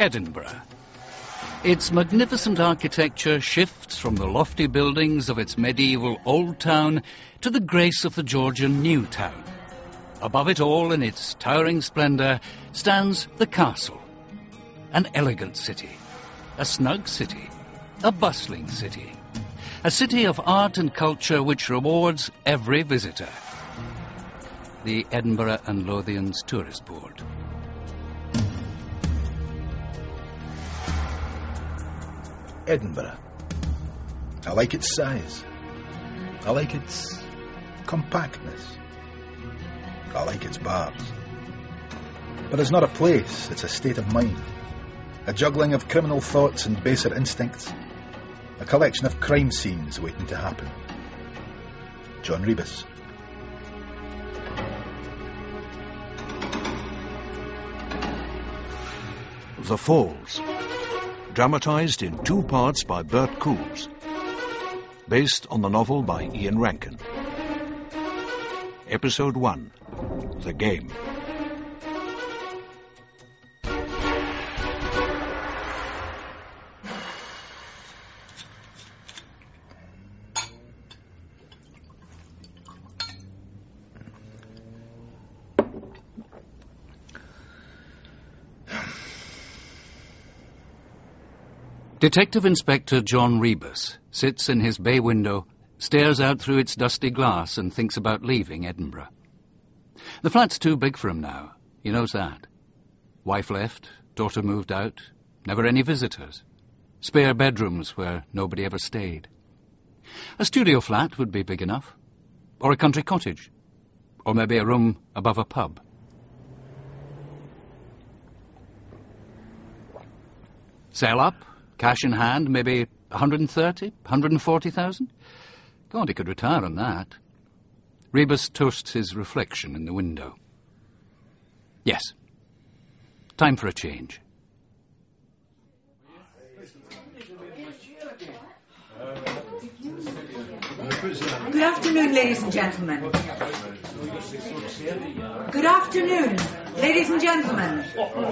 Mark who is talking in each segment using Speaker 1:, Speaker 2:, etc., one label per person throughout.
Speaker 1: Edinburgh. Its magnificent architecture shifts from the lofty buildings of its medieval Old Town to the grace of the Georgian New Town. Above it all, in its towering splendour, stands the castle. An elegant city, a snug city, a bustling city. A city of art and culture which rewards every visitor. The Edinburgh and Lothians Tourist Board.
Speaker 2: Edinburgh. I like its size. I like its compactness. I like its bars. But it's not a place, it's a state of mind. A juggling of criminal thoughts and baser instincts. A collection of crime scenes waiting to happen. John Rebus.
Speaker 3: The Falls. Dramatised in 2 parts by Bert Coules. Based on the novel by Ian Rankin. Episode 1. The Game.
Speaker 1: Detective Inspector John Rebus sits in his bay window, stares out through its dusty glass and thinks about leaving Edinburgh. The flat's too big for him now, he knows that. Wife left, daughter moved out, never any visitors. Spare bedrooms where nobody ever stayed. A studio flat would be big enough, or a country cottage, or maybe a room above a pub. Sell up. Cash in hand, maybe 130, 140,000? God, he could retire on that. Rebus toasts his reflection in the window. Yes. Time for a change.
Speaker 4: Good afternoon, ladies and gentlemen. Good afternoon, ladies and gentlemen.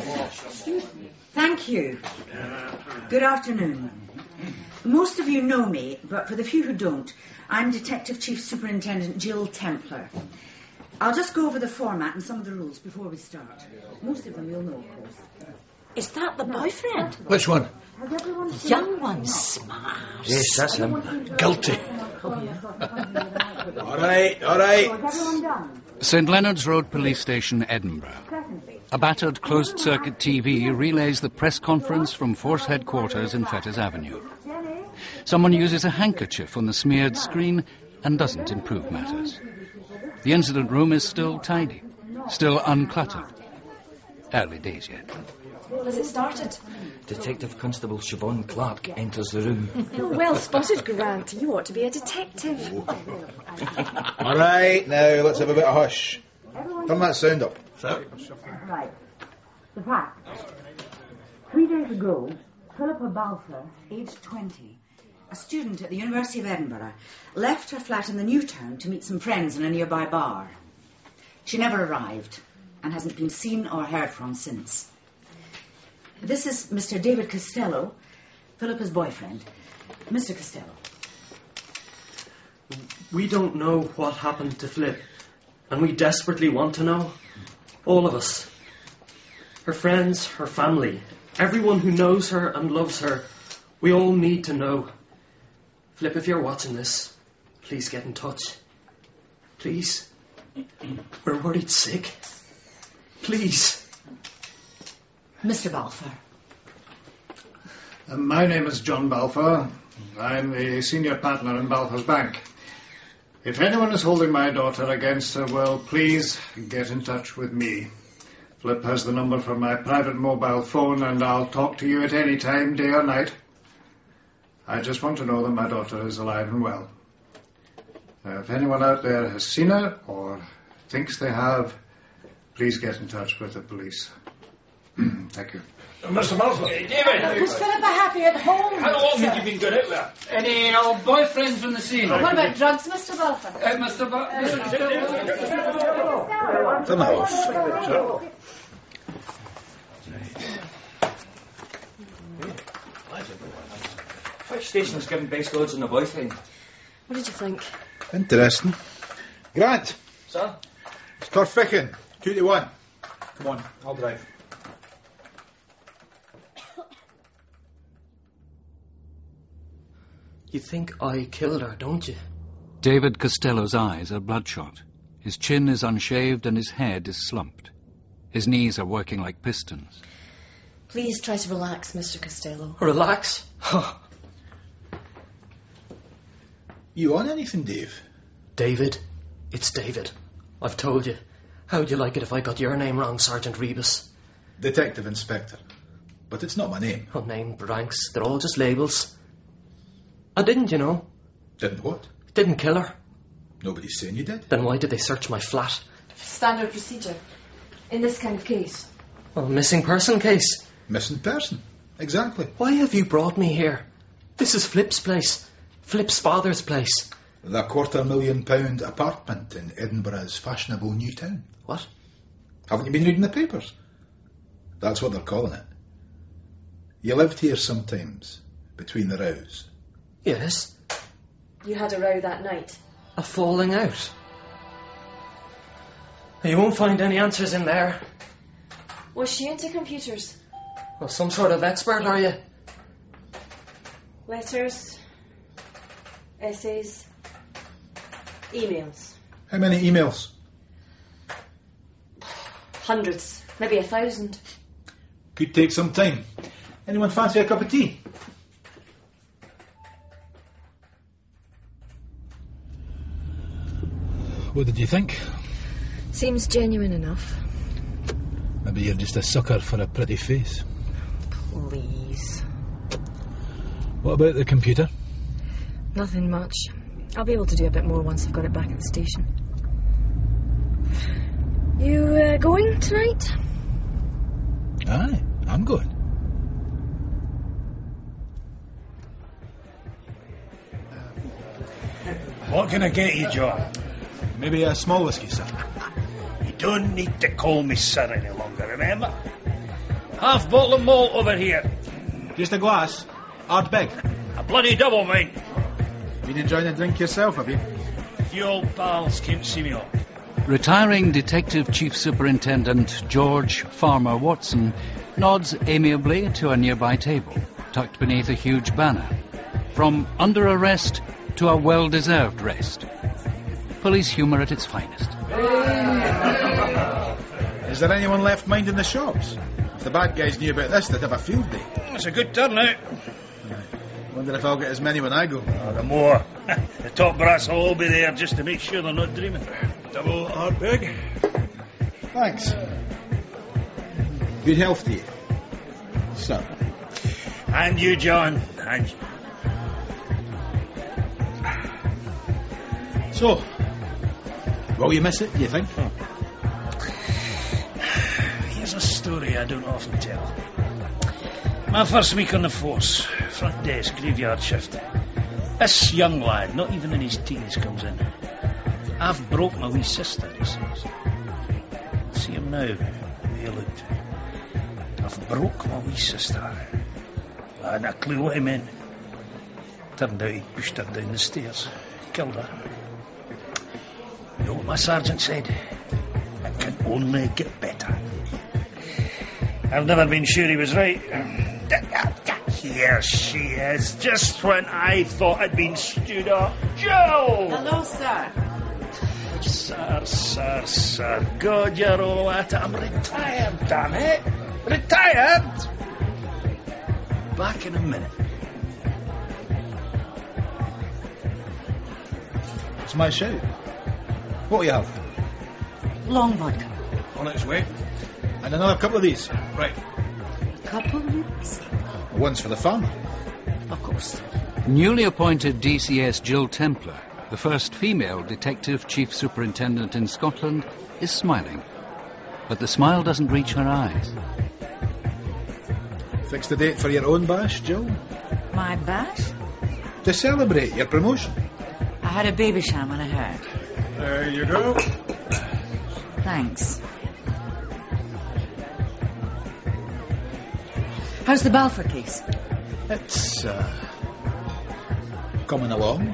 Speaker 4: Thank you. Good afternoon. Most of you know me, but for the few who don't, I'm Detective Chief Superintendent Jill Templar. I'll just go over the format and some of the rules before we start. Most of them you'll know, of course.
Speaker 5: Is that the boyfriend?
Speaker 2: Which one?
Speaker 5: The young one, smart.
Speaker 2: Yes, that's him. Guilty. All right.
Speaker 1: St Leonard's Road Police Station, Edinburgh. A battered closed-circuit TV relays the press conference from Force Headquarters in Fetters Avenue. Someone uses a handkerchief on the smeared screen and doesn't improve matters. The incident room is still tidy, still uncluttered. Early days yet.
Speaker 5: Has it started?
Speaker 6: Detective Constable Siobhan Clark enters the room.
Speaker 7: Well spotted, Grant. You ought to be a detective.
Speaker 2: All right, now let's have a bit of hush. Turn that sound up. Sir?
Speaker 4: Right. The facts. 3 days ago, Philippa Balfour, aged 20, a student at the University of Edinburgh, left her flat in the New Town to meet some friends in a nearby bar. She never arrived and hasn't been seen or heard from since. This is Mr. David Costello, Philippa's boyfriend. Mr. Costello.
Speaker 8: We don't know what happened to Flip, and we desperately want to know. All of us. Her friends, her family, everyone who knows her and loves her. We all need to know. Flip, if you're watching this, please get in touch. Please. We're worried sick. Please.
Speaker 4: Mr. Balfour.
Speaker 9: My name is John Balfour. I'm a senior partner in Balfour's Bank. If anyone is holding my daughter against her will, please get in touch with me. Flip has the number for my private mobile phone, and I'll talk to you at any time, day or night. I just want to know that my daughter is alive and well. If anyone out there has seen her or thinks they have, please get in touch with the police. Thank you.
Speaker 10: Mr. Balfour. David!
Speaker 4: Was Philippa happy at home?
Speaker 10: How long have you been good out there?
Speaker 11: Any old boyfriends from the scene?
Speaker 4: What about drugs, Mr. Balfour?
Speaker 11: Mr.
Speaker 2: Turn that off.
Speaker 6: Station's given base loads on the boyfriend.
Speaker 7: What did you think?
Speaker 2: Interesting. Grant,
Speaker 6: Sir?
Speaker 2: Torficking, 2 to 1. Come on, I'll drive.
Speaker 8: You think I killed her, don't you?
Speaker 1: David Costello's eyes are bloodshot. His chin is unshaved and his head is slumped. His knees are working like pistons.
Speaker 7: Please try to relax, Mr. Costello.
Speaker 8: Relax?
Speaker 2: You on anything, Dave?
Speaker 8: David? It's David. I've told you. How'd you like it if I got your name wrong, Sergeant Rebus?
Speaker 2: Detective Inspector. But it's not my name.
Speaker 8: Oh, name ranks. They're all just labels. I didn't, you know.
Speaker 2: Didn't what?
Speaker 8: Didn't kill her.
Speaker 2: Nobody's saying you did.
Speaker 8: Then why did they search my flat?
Speaker 7: Standard procedure. In this kind of case.
Speaker 8: Oh, missing person case.
Speaker 2: Missing person. Exactly.
Speaker 8: Why have you brought me here? This is Flip's place. Flip's father's place.
Speaker 2: The £250,000 apartment in Edinburgh's fashionable new town.
Speaker 8: What?
Speaker 2: Haven't you been reading the papers? That's what they're calling it. You lived here sometimes, between the rows.
Speaker 8: Yes.
Speaker 7: You had a row that night.
Speaker 8: A falling out. You won't find any answers in there.
Speaker 7: Was she into computers?
Speaker 8: Well, some sort of expert, are you?
Speaker 7: Letters, essays, emails.
Speaker 2: How many emails?
Speaker 7: Hundreds, maybe 1,000.
Speaker 2: Could take some time. Anyone fancy a cup of tea? What did you think?
Speaker 7: Seems genuine enough.
Speaker 2: Maybe you're just a sucker for a pretty face.
Speaker 7: Please.
Speaker 2: What about the computer?
Speaker 7: Nothing much. I'll be able to do a bit more once I've got it back at the station. You going tonight?
Speaker 2: Aye, I'm going.
Speaker 10: What can I get you, John?
Speaker 2: Maybe a small whiskey, sir.
Speaker 10: You don't need to call me sir any longer, remember? Half bottle of malt over here.
Speaker 2: Just a glass. Art big.
Speaker 10: A bloody double, mate.
Speaker 2: Been enjoying a drink yourself, have you?
Speaker 10: You old pals came to see me off.
Speaker 1: Retiring Detective Chief Superintendent George Farmer Watson nods amiably to a nearby table, tucked beneath a huge banner. From under arrest to a well-deserved rest. Police humour at its finest.
Speaker 2: Is there anyone left minding the shops? If the bad guys knew about this, they'd have a field day.
Speaker 10: It's a good turnout.
Speaker 2: Wonder if I'll get as many when I go.
Speaker 10: Oh, the more. The top brass will all be there just to make sure they're not dreaming. Double art big.
Speaker 2: Thanks. Good health to you, sir.
Speaker 10: And you, John. And you.
Speaker 2: So, will you miss it, do you think?
Speaker 10: Here's a story I don't often tell. My first week on the force, front desk, graveyard shift. This young lad, not even in his teens, comes in. I've broke my wee sister, he says. See him now, he looked. I've broke my wee sister. I hadn't a clue what he meant. Turned out he'd pushed her down the stairs, killed her. You know what my sergeant said? It can only get better. I've never been sure he was right. Here she is, just when I thought I'd been stewed up. Joe!
Speaker 4: Hello, sir.
Speaker 10: Sir. God, you're all at it. I'm retired, damn it. Retired? Back in a minute.
Speaker 2: It's my shout. What will you have?
Speaker 4: Long vodka.
Speaker 2: On its way. And another couple of these. Right.
Speaker 4: Couple minutes?
Speaker 2: One's for the farmer.
Speaker 4: Of course.
Speaker 1: Newly appointed DCS Jill Templar, the first female Detective Chief Superintendent in Scotland, is smiling. But the smile doesn't reach her eyes.
Speaker 2: Fixed a date for your own bash, Jill?
Speaker 4: My bash?
Speaker 2: To celebrate your promotion.
Speaker 4: I had a baby shower when I heard.
Speaker 2: There you go.
Speaker 4: Thanks. How's the Balfour case?
Speaker 2: It's coming along.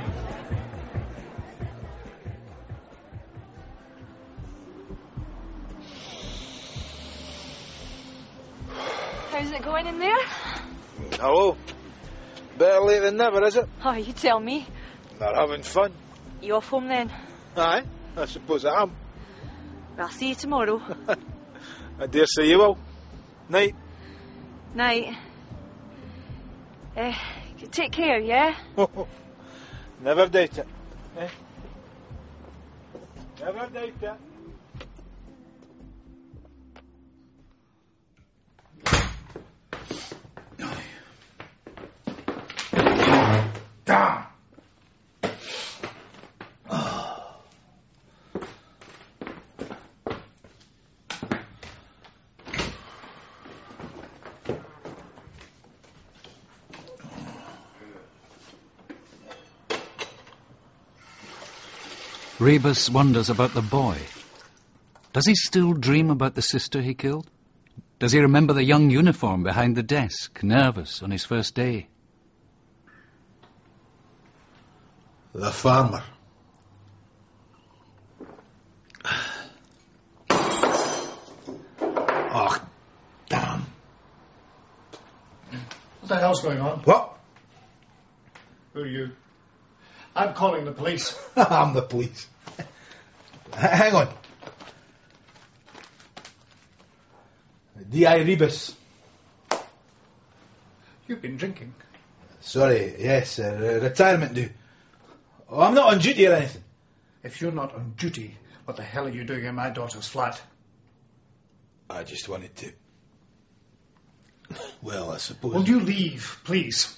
Speaker 7: How's it going in there?
Speaker 2: Hello. Better late than never, is it?
Speaker 7: Oh, you tell me.
Speaker 2: Not having fun.
Speaker 7: You off home then?
Speaker 2: Aye, I suppose I am.
Speaker 7: Well, I'll see you tomorrow.
Speaker 2: I dare say you will. Night.
Speaker 7: Night. Take care, yeah?
Speaker 2: Never doubt it. Eh? Never doubt it. Damn!
Speaker 1: Rebus wonders about the boy. Does he still dream about the sister he killed? Does he remember the young uniform behind the desk, nervous on his first day?
Speaker 2: The farmer. Oh, damn.
Speaker 9: What the hell's going on?
Speaker 2: What?
Speaker 9: Who are you? I'm calling the police.
Speaker 2: I'm the police. Hang on. D.I. Rebus.
Speaker 9: You've been drinking.
Speaker 2: Sorry, yes, retirement due. Oh, I'm not on duty or anything.
Speaker 9: If you're not on duty, what the hell are you doing in my daughter's flat?
Speaker 2: I just wanted to... Well, I suppose...
Speaker 9: Will you leave, please?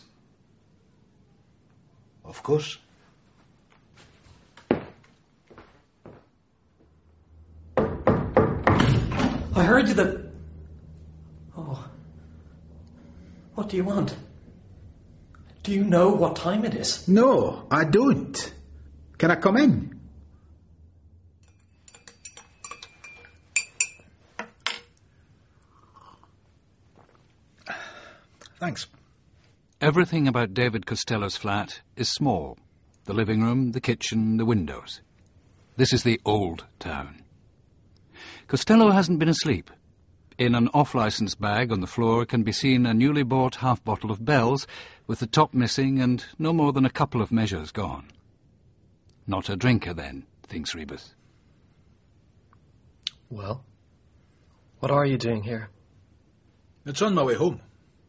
Speaker 2: Of course.
Speaker 8: I heard you that... Oh. What do you want? Do you know what time it is?
Speaker 2: No, I don't. Can I come in? Thanks.
Speaker 1: Everything about David Costello's flat is small. The living room, the kitchen, the windows. This is the old town. Costello hasn't been asleep. In an off-licence bag on the floor can be seen a newly bought half-bottle of Bell's, with the top missing and no more than a couple of measures gone. Not a drinker, then, thinks Rebus.
Speaker 6: Well, what are you doing here?
Speaker 2: It's on my way home.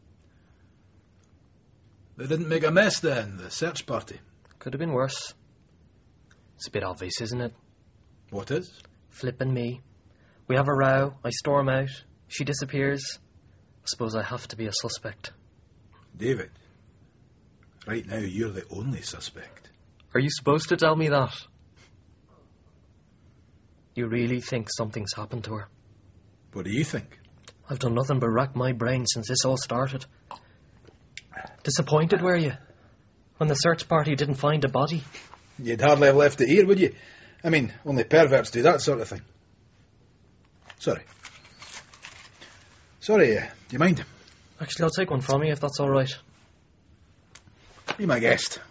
Speaker 2: They didn't make a mess then, the search party.
Speaker 6: Could have been worse. It's a bit obvious, isn't it?
Speaker 2: What is?
Speaker 6: Flip and me. We have a row, I storm out, she disappears. I suppose I have to be a suspect.
Speaker 2: David, right now you're the only suspect.
Speaker 6: Are you supposed to tell me that? You really think something's happened to her?
Speaker 2: What do you think?
Speaker 6: I've done nothing but rack my brain since this all started. Disappointed, were you? When the search party didn't find a body?
Speaker 2: You'd hardly have left it here, would you? I mean, only perverts do that sort of thing. Sorry. Sorry, do you mind?
Speaker 6: Actually, I'll take one from you if that's all right.
Speaker 2: Be my guest.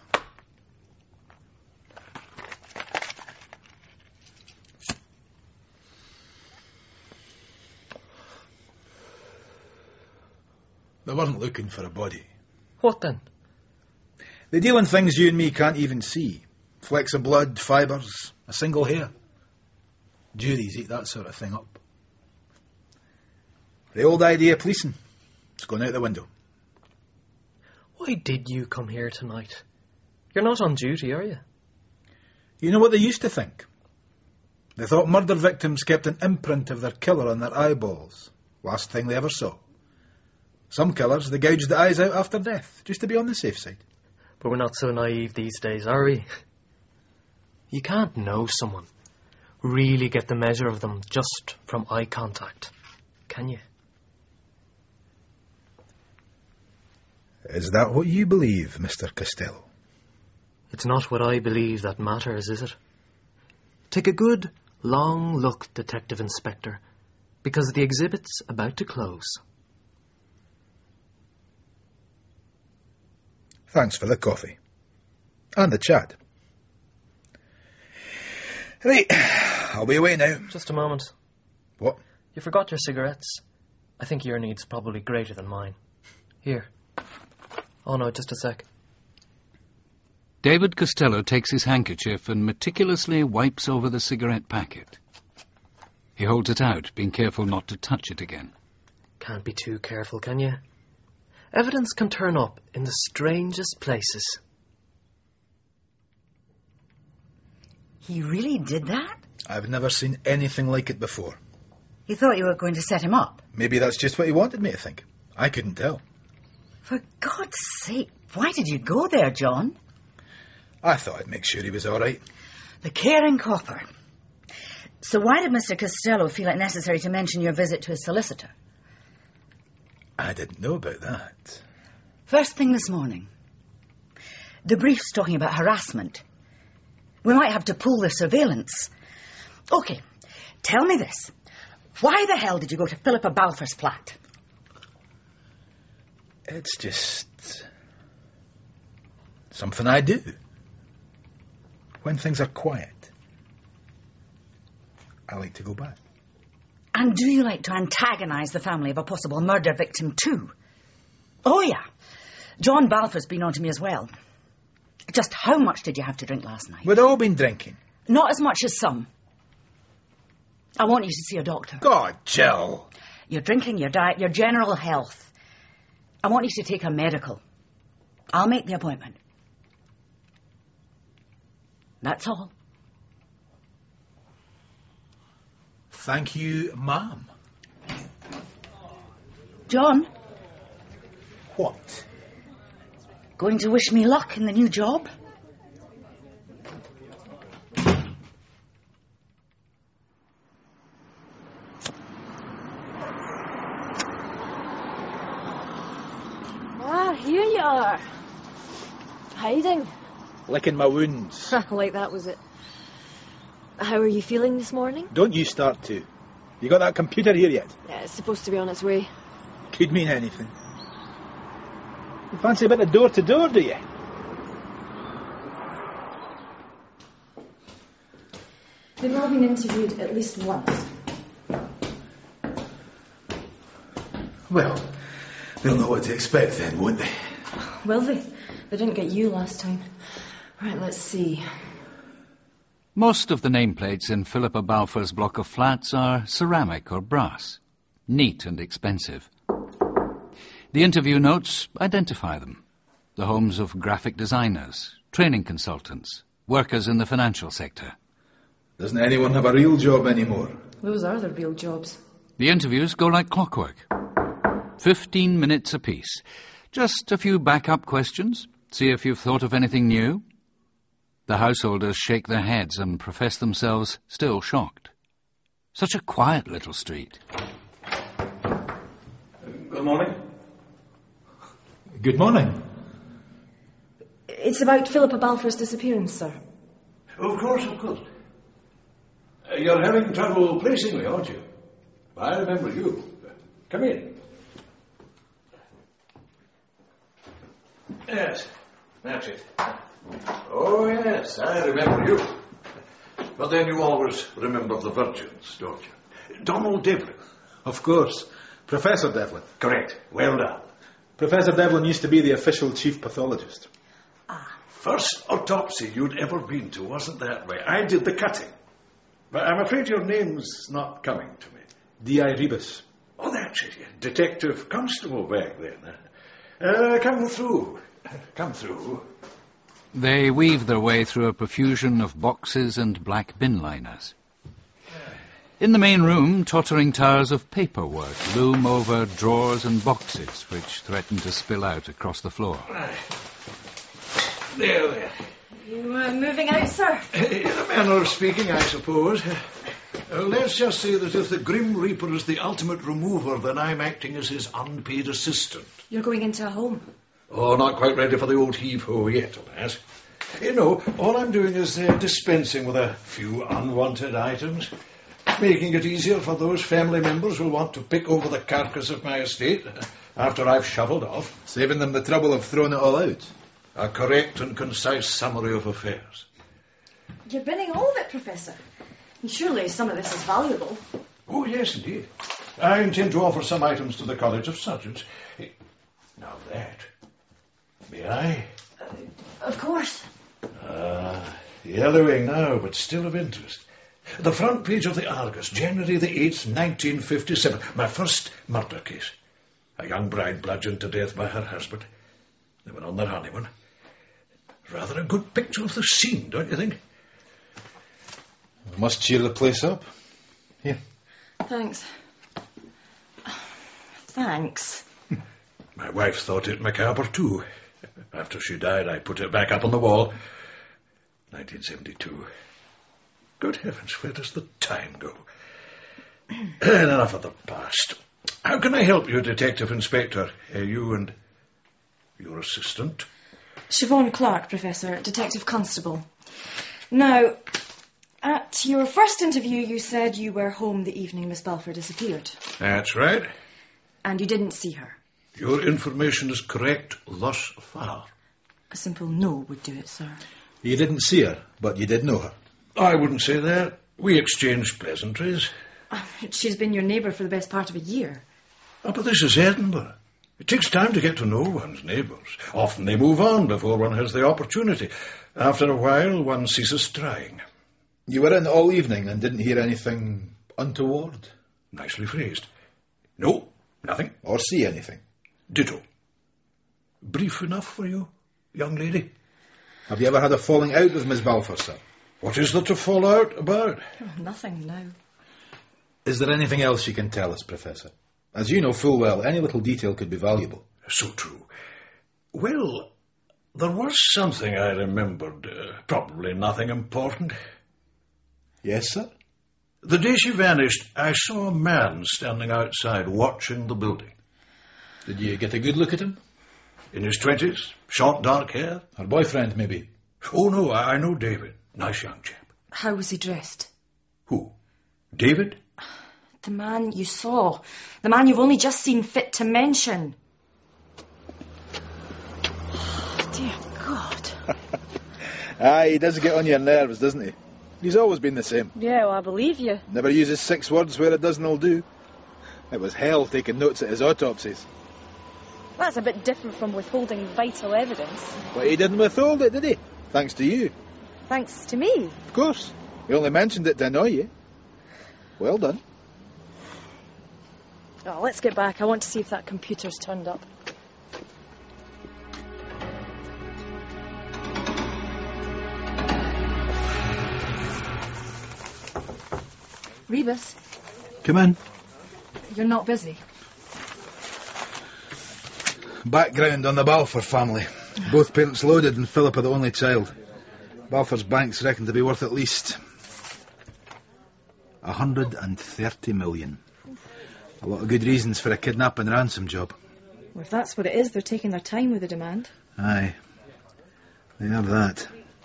Speaker 2: They weren't looking for a body.
Speaker 6: What then?
Speaker 2: They deal in things you and me can't even see. Flecks of blood, fibres, a single hair. Juries eat that sort of thing up. The old idea of policing, it's gone out the window.
Speaker 6: Why did you come here tonight? You're not on duty, are you?
Speaker 2: You know what they used to think? They thought murder victims kept an imprint of their killer on their eyeballs. Last thing they ever saw. Some killers, they gouged the eyes out after death, just to be on the safe side.
Speaker 6: But we're not so naive these days, are we? You can't know someone, really get the measure of them just from eye contact, can you?
Speaker 2: Is that what you believe, Mr. Costello?
Speaker 6: It's not what I believe that matters, is it? Take a good, long look, Detective Inspector, because the exhibit's about to close.
Speaker 2: Thanks for the coffee. And the Chad. Right, I'll be away now.
Speaker 6: Just a moment.
Speaker 2: What?
Speaker 6: You forgot your cigarettes. I think your need's probably greater than mine. Here. Oh no, just a sec.
Speaker 1: David Costello takes his handkerchief and meticulously wipes over the cigarette packet. He holds it out, being careful not to touch it again.
Speaker 6: Can't be too careful, can you? Evidence can turn up in the strangest places.
Speaker 4: He really did that?
Speaker 2: I've never seen anything like it before.
Speaker 4: You thought you were going to set him up?
Speaker 2: Maybe that's just what he wanted me to think. I couldn't tell.
Speaker 4: For God's sake, why did you go there, John?
Speaker 2: I thought I'd make sure he was all right.
Speaker 4: The caring copper. So why did Mr. Costello feel it necessary to mention your visit to his solicitor?
Speaker 2: I didn't know about that.
Speaker 4: First thing this morning. The brief's talking about harassment. We might have to pull the surveillance. OK, tell me this. Why the hell did you go to Philippa Balfour's flat?
Speaker 2: It's just something I do. When things are quiet, I like to go back.
Speaker 4: And do you like to antagonise the family of a possible murder victim too? Oh, yeah. John Balfour's been on to me as well. Just how much did you have to drink last night?
Speaker 2: We'd all been drinking.
Speaker 4: Not as much as some. I want you to see a doctor.
Speaker 2: God, Jill.
Speaker 4: Your drinking, your diet, your general health. I want you to take a medical. I'll make the appointment. That's all.
Speaker 2: Thank you, ma'am.
Speaker 4: John?
Speaker 2: What?
Speaker 4: Going to wish me luck in the new job?
Speaker 7: Ah, here you are. Hiding.
Speaker 2: Licking my wounds.
Speaker 7: Like that was it. How are you feeling this morning?
Speaker 2: Don't you start to. You got that computer here yet?
Speaker 7: Yeah, it's supposed to be on its way.
Speaker 2: Could mean anything. You fancy a bit of door-to-door, do you?
Speaker 7: They've all been interviewed at least once.
Speaker 2: Well, they'll know what to expect then, won't they?
Speaker 7: Will they? They didn't get you last time. Right, let's see.
Speaker 1: Most of the nameplates in Philippa Balfour's block of flats are ceramic or brass, neat and expensive. The interview notes identify them. The homes of graphic designers, training consultants, workers in the financial sector.
Speaker 2: Doesn't anyone have a real job anymore?
Speaker 7: Those are the real jobs.
Speaker 1: The interviews go like clockwork. 15 minutes apiece. Just a few backup questions. See if you've thought of anything new. The householders shake their heads and profess themselves still shocked. Such a quiet little street.
Speaker 12: Good morning.
Speaker 2: Good morning.
Speaker 7: It's about Philippa Balfour's disappearance, sir.
Speaker 12: Of course, of course. You're having trouble placing me, aren't you? I remember you. Come in. Yes, that's it. Oh, yes, I remember you. But then you always remember the virgins, don't you? Donald Devlin.
Speaker 2: Of course. Professor Devlin.
Speaker 12: Correct. Well done.
Speaker 2: Professor Devlin used to be the official chief pathologist.
Speaker 12: First autopsy you'd ever been to, wasn't that way? I did the cutting. But I'm afraid your name's not coming to me.
Speaker 2: D.I. Rebus.
Speaker 12: Oh, that's it. Detective Constable back then. Come through. Come through.
Speaker 1: They weave their way through a profusion of boxes and black bin liners. In the main room, tottering towers of paperwork loom over drawers and boxes which threaten to spill out across the floor.
Speaker 12: There.
Speaker 7: You moving out, sir?
Speaker 12: In a manner of speaking, I suppose. Let's just say that if the Grim Reaper is the ultimate remover, then I'm acting as his unpaid assistant.
Speaker 7: You're going into a home?
Speaker 12: Oh, not quite ready for the old heave-ho yet, alas. You know, all I'm doing is dispensing with a few unwanted items, making it easier for those family members who want to pick over the carcass of my estate after I've shoveled off.
Speaker 2: Saving them the trouble of throwing it all out.
Speaker 12: A correct and concise summary of affairs.
Speaker 5: You're binning all of it, Professor. And surely some of this is valuable.
Speaker 12: Oh, yes, indeed. I intend to offer some items to the College of Surgeons. Now that. May I?
Speaker 5: Of course.
Speaker 12: Yellowing now, but still of interest. The front page of the Argus, January the 8th, 1957. My first murder case. A young bride bludgeoned to death by her husband. They were on their honeymoon. Rather a good picture of the scene, don't you think?
Speaker 2: Must cheer the place up. Here.
Speaker 5: Thanks. Thanks.
Speaker 12: My wife thought it macabre too. After she died, I put it back up on the wall. 1972. Good heavens, where does the time go? Enough of the past. How can I help you, Detective Inspector? You and your assistant?
Speaker 5: Siobhan Clark, Professor, Detective Constable. Now, at your first interview, you said you were home the evening Miss Balfour disappeared.
Speaker 12: That's right.
Speaker 5: And you didn't see her.
Speaker 12: Your information is correct thus far.
Speaker 5: A simple no would do it, sir.
Speaker 2: You didn't see her, but you did know her.
Speaker 12: I wouldn't say that. We exchanged pleasantries.
Speaker 5: She's been your neighbour for the best part of a year.
Speaker 12: Oh, but this is Edinburgh. It takes time to get to know one's neighbours. Often they move on before one has the opportunity. After a while, one ceases trying.
Speaker 2: You were in all evening and didn't hear anything untoward?
Speaker 12: Nicely phrased. No, nothing.
Speaker 2: Or see anything?
Speaker 12: Ditto. Brief enough for you, young lady?
Speaker 2: Have you ever had a falling out with Miss Balfour, sir?
Speaker 12: What is there to fall out about?
Speaker 5: Oh, nothing now.
Speaker 2: Is there anything else you can tell us, Professor? As you know full well, any little detail could be valuable.
Speaker 12: So true. Well, there was something I remembered. Probably nothing important.
Speaker 2: Yes, sir?
Speaker 12: The day she vanished, I saw a man standing outside watching the building.
Speaker 2: Did you get a good look at him?
Speaker 12: In his 20s, short dark hair.
Speaker 2: Her boyfriend, maybe?
Speaker 12: Oh, no, I know David. Nice young chap.
Speaker 5: How was he dressed?
Speaker 12: Who? David?
Speaker 5: The man you saw. The man you've only just seen fit to mention. Oh, dear God.
Speaker 2: Aye, he does get on your nerves, doesn't he? He's always been the same.
Speaker 7: Yeah, well, I believe you.
Speaker 2: Never uses 6 words where a dozen'll do. It was hell taking notes at his autopsies.
Speaker 7: That's a bit different from withholding vital evidence.
Speaker 2: But he didn't withhold it, did he? Thanks to you.
Speaker 7: Thanks to me.
Speaker 2: Of course. He only mentioned it to annoy you. Well done.
Speaker 7: Oh, let's get back. I want to see if that computer's turned up. Rebus.
Speaker 2: Come in.
Speaker 7: You're not busy.
Speaker 2: Background on the Balfour family. Both parents loaded and Philippa the only child. Balfour's bank's reckoned to be worth at least 130 million. A lot of good reasons for a kidnap and ransom job.
Speaker 7: Well, if that's what it is, they're taking their time with the demand.
Speaker 2: Aye. They have that.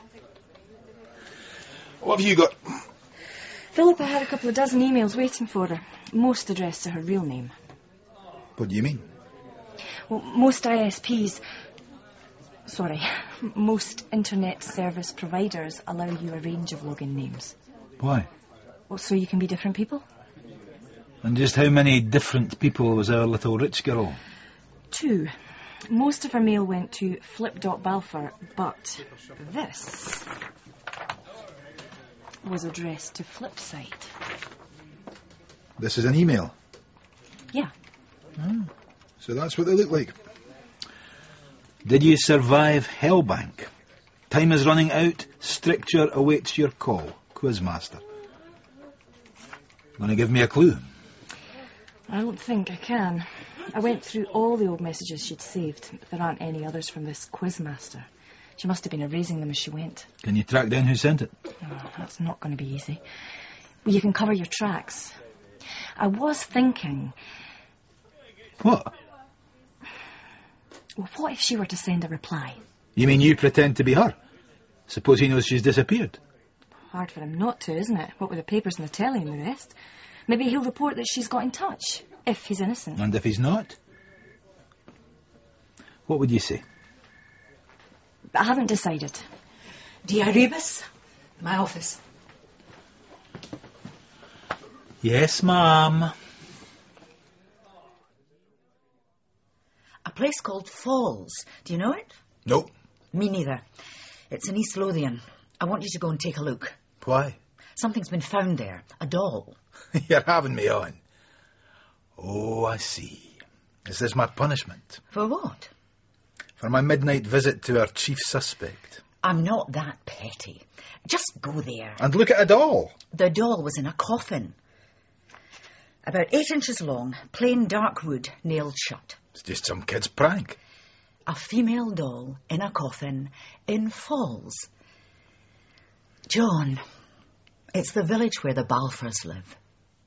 Speaker 2: What have you got?
Speaker 5: Philippa had a couple of dozen emails waiting for her, most addressed to her real name.
Speaker 2: What do you mean?
Speaker 5: Well, most ISPs... Sorry, most internet service providers allow you a range of login names.
Speaker 2: Why?
Speaker 5: Well, so you can be different people.
Speaker 2: And just how many different people was our little rich girl?
Speaker 5: 2. Most of her mail went to flip.balfour, but this was addressed to Flipside.
Speaker 2: This is an email?
Speaker 5: Yeah.
Speaker 2: Oh, so that's what they look like. Did you survive Hellbank? Time is running out. Stricture awaits your call. Quizmaster. Want to give me a clue?
Speaker 5: I don't think I can. I went through all the old messages she'd saved, but there aren't any others from this Quizmaster. She must have been erasing them as she went.
Speaker 2: Can you track down who sent it?
Speaker 5: Oh, that's not going to be easy. Well, you can cover your tracks. I was thinking...
Speaker 2: What?
Speaker 5: Well, what if she were to send a reply?
Speaker 2: You mean you pretend to be her? Suppose he knows she's disappeared.
Speaker 5: Hard for him not to, isn't it? What with the papers and the telly and the rest. Maybe he'll report that she's got in touch, if he's innocent.
Speaker 2: And if he's not? What would you say?
Speaker 7: but I haven't decided.
Speaker 4: Dear Rebus, my office.
Speaker 10: Yes, ma'am.
Speaker 4: A place called Falls. Do you know it?
Speaker 2: Nope.
Speaker 4: Me neither. It's in East Lothian. I want you to go and take a look.
Speaker 2: Why?
Speaker 4: Something's been found there. A doll.
Speaker 2: You're having me on. Oh, I see. Is this my punishment?
Speaker 4: For what?
Speaker 2: For my midnight visit to our chief suspect.
Speaker 4: I'm not that petty. Just go there.
Speaker 2: And look at a doll.
Speaker 4: The doll was in a coffin. About 8 inches long, plain dark wood, nailed shut.
Speaker 2: It's just some kid's prank.
Speaker 4: A female doll in a coffin in Falls. John, it's the village where the Balfours live.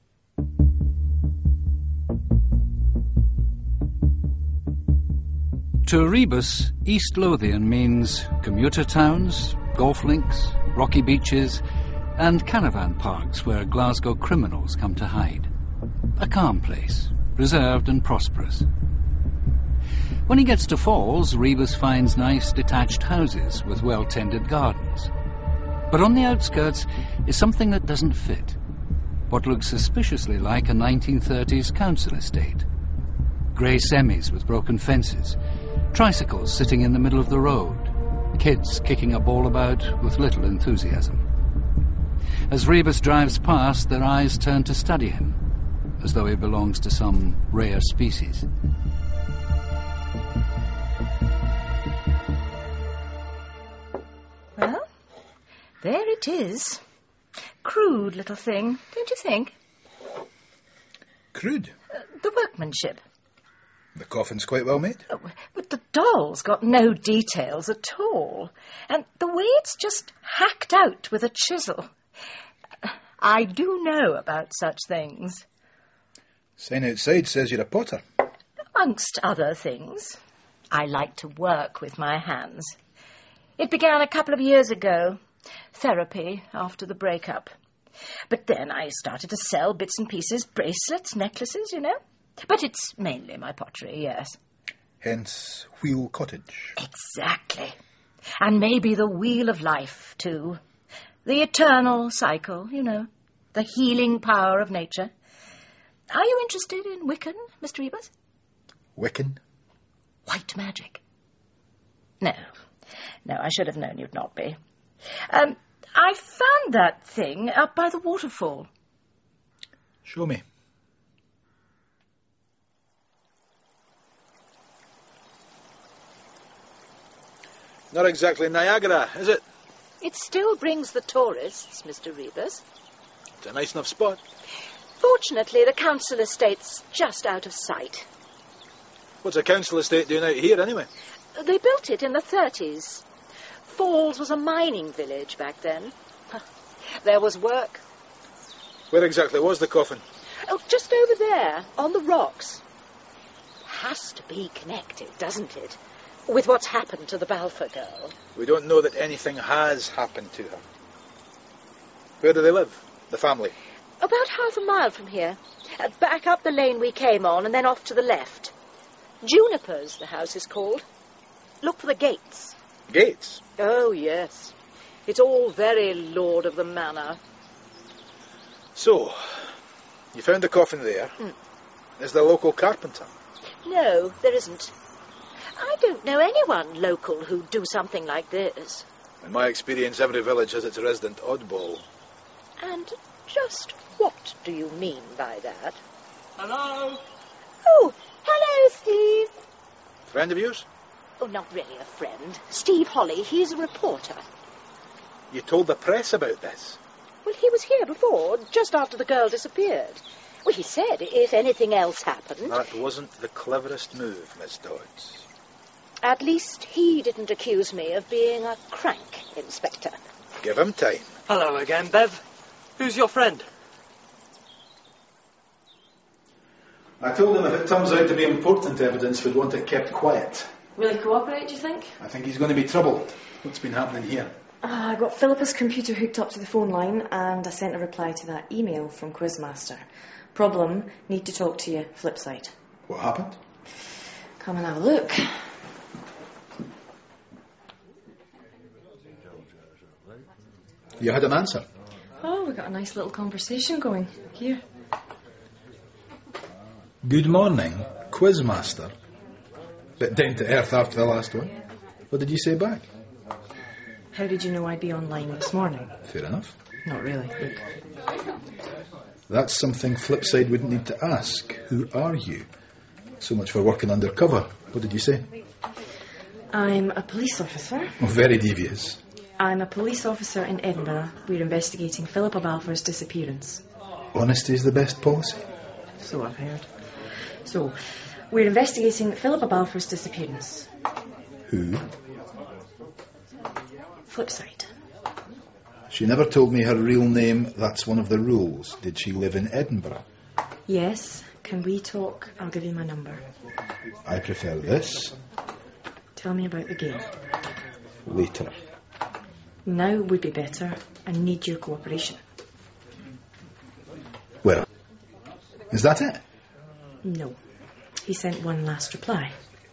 Speaker 1: To Rebus, East Lothian means commuter towns, golf links, rocky beaches, and caravan parks where Glasgow criminals come to hide. A calm place, reserved and prosperous. When he gets to Falls, Rebus finds nice detached houses with well-tended gardens. But on the outskirts is something that doesn't fit. What looks suspiciously like a 1930s council estate. Grey semis with broken fences, tricycles sitting in the middle of the road, kids kicking a ball about with little enthusiasm. As Rebus drives past, their eyes turn to study him, as though he belongs to some rare species.
Speaker 7: Well, there it is. Crude little thing, don't you think?
Speaker 2: Crude?
Speaker 7: The workmanship.
Speaker 2: The coffin's quite well made.
Speaker 7: Oh, but the doll's got no details at all. And the way it's just hacked out with a chisel. I do know about such things.
Speaker 2: Sign outside says you're a potter.
Speaker 7: Amongst other things. I like to work with my hands. It began a couple of years ago. Therapy after the breakup. But then I started to sell bits and pieces, bracelets, necklaces, you know. But it's mainly my pottery, yes.
Speaker 2: Hence, Wheel Cottage.
Speaker 7: Exactly. And maybe the wheel of life, too. The eternal cycle, you know. The healing power of nature. Are you interested in Wiccan, Mr. Rebus?
Speaker 2: Wiccan?
Speaker 7: White magic. No, I should have known you'd not be. I found that thing up by the waterfall.
Speaker 2: Show me. Not exactly Niagara, is it?
Speaker 7: It still brings the tourists, Mr. Rebus.
Speaker 2: It's a nice enough spot.
Speaker 7: Fortunately, the council estate's just out of sight.
Speaker 2: What's a council estate doing out here, anyway?
Speaker 7: They built it in the 30s. Falls was a mining village back then. There was work.
Speaker 2: Where exactly was the coffin?
Speaker 7: Oh, just over there, on the rocks. Has to be connected, doesn't it? With what's happened to the Balfour girl.
Speaker 2: We don't know that anything has happened to her. Where do they live, the family?
Speaker 7: About half a mile from here. Back up the lane we came on and then off to the left. Juniper's, the house is called. Look for the gates.
Speaker 2: Gates?
Speaker 7: Oh, yes. It's all very lord of the manor.
Speaker 2: So, you found the coffin there. Is there a local carpenter?
Speaker 7: No, there isn't. I don't know anyone local who'd do something like this.
Speaker 2: In my experience, every village has its resident oddball.
Speaker 7: And just what do you mean by that?
Speaker 11: Hello?
Speaker 7: Oh, hello, Steve.
Speaker 2: Friend of yours?
Speaker 7: Oh, not really a friend. Steve Holly, he's a reporter.
Speaker 2: You told the press about this?
Speaker 7: Well, he was here before, just after the girl disappeared. Well, he said if anything else happened...
Speaker 2: That wasn't the cleverest move, Miss Dodds.
Speaker 7: At least he didn't accuse me of being a crank, Inspector.
Speaker 2: Give him time.
Speaker 8: Hello again, Bev. Who's your friend?
Speaker 2: I told him if it turns out to be important evidence, we'd want it kept quiet.
Speaker 5: Will he cooperate, do you think?
Speaker 2: I think he's going to be trouble. What's been happening here?
Speaker 5: I got Philippa's computer hooked up to the phone line and I sent a reply to that email from Quizmaster. Problem, need to talk to you, flip side.
Speaker 2: What happened?
Speaker 5: Come and have a look.
Speaker 2: You had an answer.
Speaker 5: Oh, we got a nice little conversation going. Here.
Speaker 2: Good morning, Quizmaster. Bit down to earth after the last one. What did you say back?
Speaker 5: How did you know I'd be online this morning?
Speaker 2: Fair enough.
Speaker 5: Not really.
Speaker 2: That's something Flipside wouldn't need to ask. Who are you? So much for working undercover. What did you say?
Speaker 5: I'm a police officer.
Speaker 2: Oh, very devious.
Speaker 5: I'm a police officer in Edinburgh. We're investigating Philippa Balfour's disappearance.
Speaker 2: Honesty is the best policy.
Speaker 5: So I've heard. So, we're investigating Philippa Balfour's disappearance.
Speaker 2: Who?
Speaker 5: Flipside.
Speaker 2: She never told me her real name. That's one of the rules. Did she live in Edinburgh?
Speaker 5: Yes. Can we talk? I'll give you my number.
Speaker 2: I prefer this.
Speaker 5: Tell me about the game.
Speaker 2: Later.
Speaker 5: Now would be better. I need your cooperation.
Speaker 2: Well, is that it?
Speaker 5: No. He sent one last reply.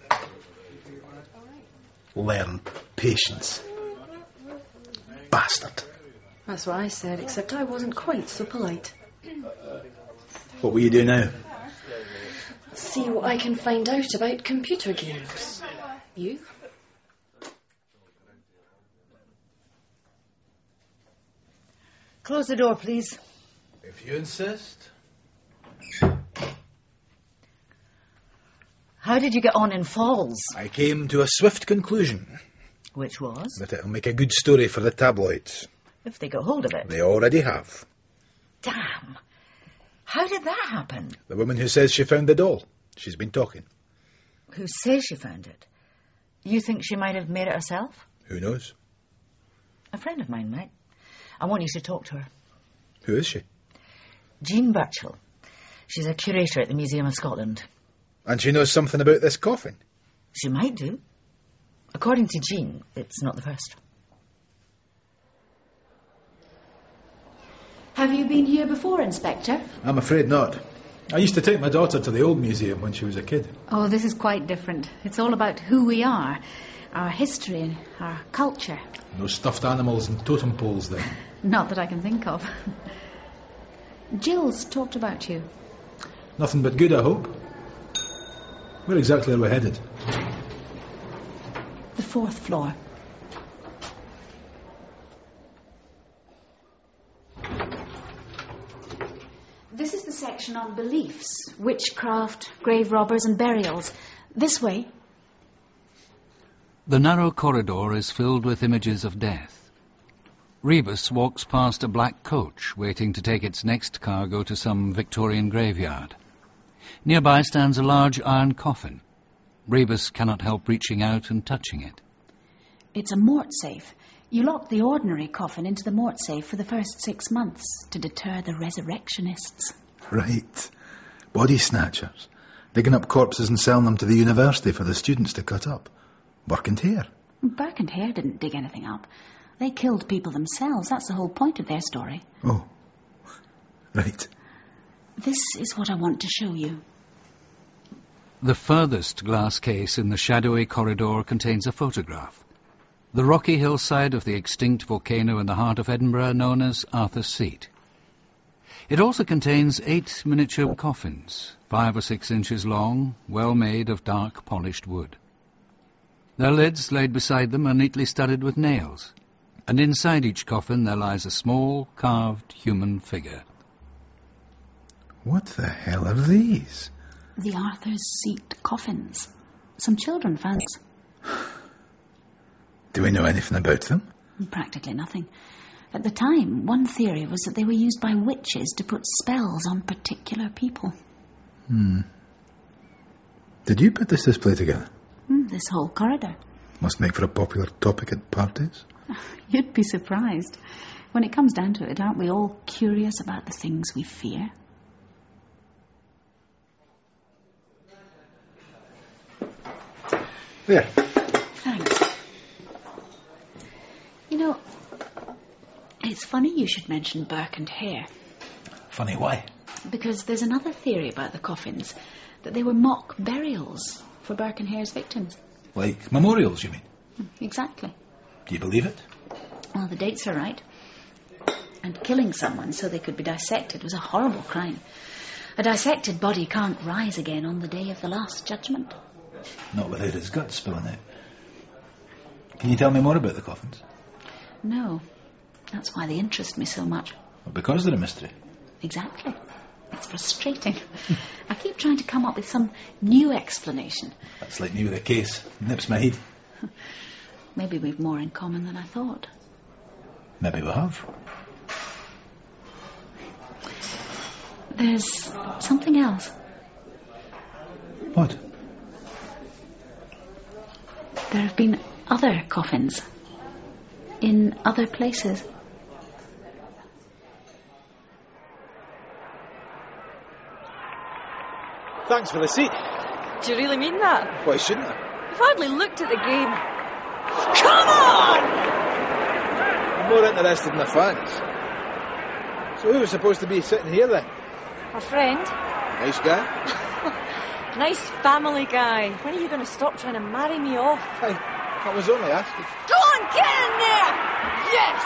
Speaker 2: Learn patience. Bastard.
Speaker 5: That's what I said, except I wasn't quite so polite.
Speaker 2: What will you do now?
Speaker 5: See what I can find out about computer games. You?
Speaker 4: Close the door, please.
Speaker 2: If you insist.
Speaker 4: How did you get on in Falls?
Speaker 2: I came to a swift conclusion.
Speaker 4: Which was?
Speaker 2: That it'll make a good story for the tabloids.
Speaker 4: If they got hold of it.
Speaker 2: They already have.
Speaker 4: Damn. How did that happen?
Speaker 2: The woman who says she found the doll. She's been talking.
Speaker 4: Who says she found it? You think she might have made it herself?
Speaker 2: Who knows?
Speaker 4: A friend of mine might. I want you to talk to her.
Speaker 2: Who is she?
Speaker 4: Jean Birchall. She's a curator at the Museum of Scotland.
Speaker 2: And she knows something about this coffin?
Speaker 4: She might do. According to Jean, it's not the first.
Speaker 13: Have you been here before, Inspector?
Speaker 2: I'm afraid not. I used to take my daughter to the old museum when she was a kid.
Speaker 13: Oh, this is quite different. It's all about who we are, our history and our culture.
Speaker 2: No stuffed animals and totem poles then?
Speaker 13: Not that I can think of. Jill's talked about you.
Speaker 2: Nothing but good, I hope. Where exactly are we headed?
Speaker 13: The 4th floor. This is the section on beliefs, witchcraft, grave robbers and burials. This way.
Speaker 1: The narrow corridor is filled with images of death. Rebus walks past a black coach waiting to take its next cargo to some Victorian graveyard. Nearby stands a large iron coffin. Rebus cannot help reaching out and touching it.
Speaker 13: It's a mort safe. You lock the ordinary coffin into the mort safe for the first 6 months to deter the resurrectionists.
Speaker 2: Right. Body snatchers. Digging up corpses and selling them to the university for the students to cut up. Burke and Hare.
Speaker 13: Burke and Hare didn't dig anything up. They killed people themselves. That's the whole point of their story.
Speaker 2: Oh. Right.
Speaker 13: This is what I want to show you.
Speaker 1: The furthest glass case in the shadowy corridor contains a photograph. The rocky hillside of the extinct volcano in the heart of Edinburgh known as Arthur's Seat. It also contains 8 miniature coffins, 5 or 6 inches long, well made of dark polished wood. Their lids laid beside them are neatly studded with nails, and inside each coffin there lies a small, carved human figure.
Speaker 2: What the hell are these?
Speaker 13: The Arthur's Seat coffins. Some children found them.
Speaker 2: Do we know anything about them?
Speaker 13: Practically nothing. At the time, one theory was that they were used by witches to put spells on particular people.
Speaker 2: Did you put this display together?
Speaker 13: This whole corridor.
Speaker 2: Must make for a popular topic at parties.
Speaker 13: You'd be surprised. When it comes down to it, aren't we all curious about the things we fear?
Speaker 2: There.
Speaker 13: Thanks. You know, it's funny you should mention Burke and Hare.
Speaker 2: Funny, why?
Speaker 13: Because there's another theory about the coffins, that they were mock burials for Burke and Hare's victims.
Speaker 2: Like memorials, you mean?
Speaker 13: Exactly.
Speaker 2: Do you believe it?
Speaker 13: Well, the dates are right. And killing someone so they could be dissected was a horrible crime. A dissected body can't rise again on the day of the last judgment.
Speaker 2: Not without his guts spilling out. Can you tell me more about the coffins?
Speaker 13: No. That's why they interest me so much.
Speaker 2: Well, because they're a mystery.
Speaker 13: Exactly. It's frustrating. I keep trying to come up with some new explanation.
Speaker 2: That's like me with a case. Nips my head.
Speaker 13: Maybe we've more in common than I thought.
Speaker 2: Maybe we have.
Speaker 13: There's something else.
Speaker 2: What?
Speaker 13: There have been other coffins. In other places.
Speaker 2: Thanks for the seat.
Speaker 5: Do you really mean that?
Speaker 2: Why shouldn't I?
Speaker 5: You've hardly looked at the game. Come on!
Speaker 2: I'm more interested in the fans. So who was supposed to be sitting here then?
Speaker 5: A friend.
Speaker 2: Nice guy?
Speaker 5: Nice family guy. When are you going to stop trying to marry me off?
Speaker 2: I was only asking.
Speaker 5: Go on, get in there! Yes!